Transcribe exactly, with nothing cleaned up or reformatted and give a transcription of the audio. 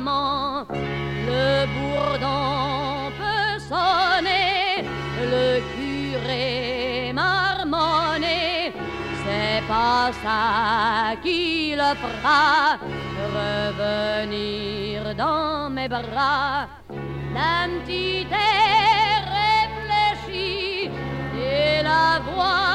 maman. Le bourdon peut sonner, le curé marmonner, c'est pas ça qui le fera revenir dans mes bras. D'un petit air réfléchi et la voix